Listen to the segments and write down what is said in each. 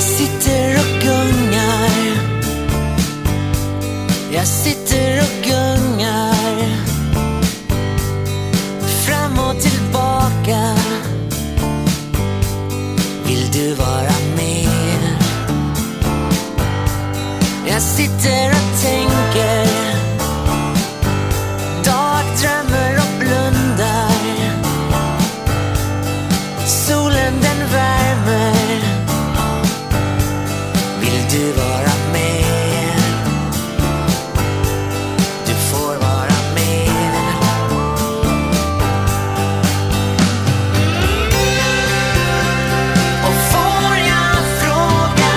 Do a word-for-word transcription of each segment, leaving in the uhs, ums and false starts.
Jag sitter och gungar. Jag sitter och gungar. Fram och tillbaka. Vill du vara med? Jag sitter och tänker. Dagdrömmer och blundar. Solen den värmer. Vill du vara med? Du får vara med. Och får jag fråga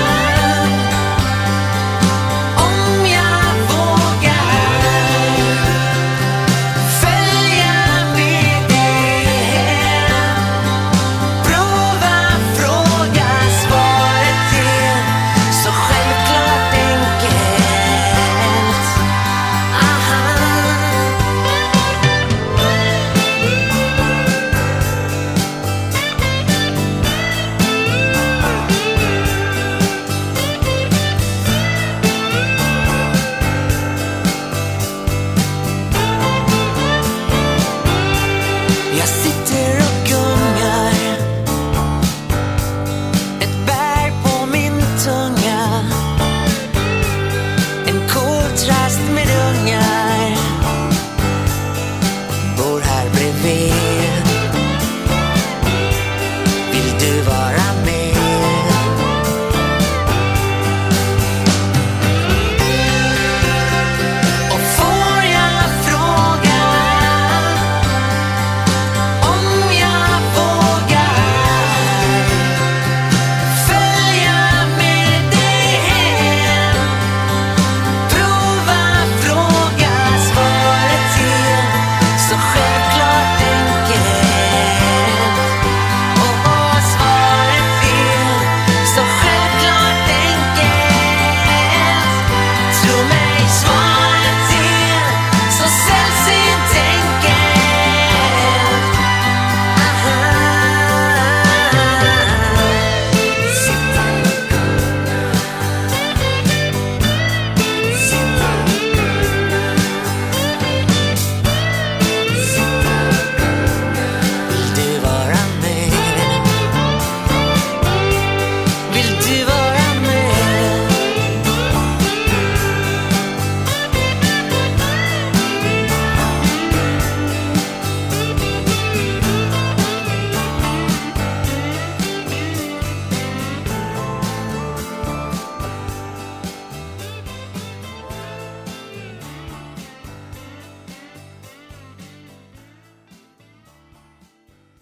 om jag vågar följa med dig hem? Prova, fråga, svaret är så självklart enkelt. Aha. Jag sitter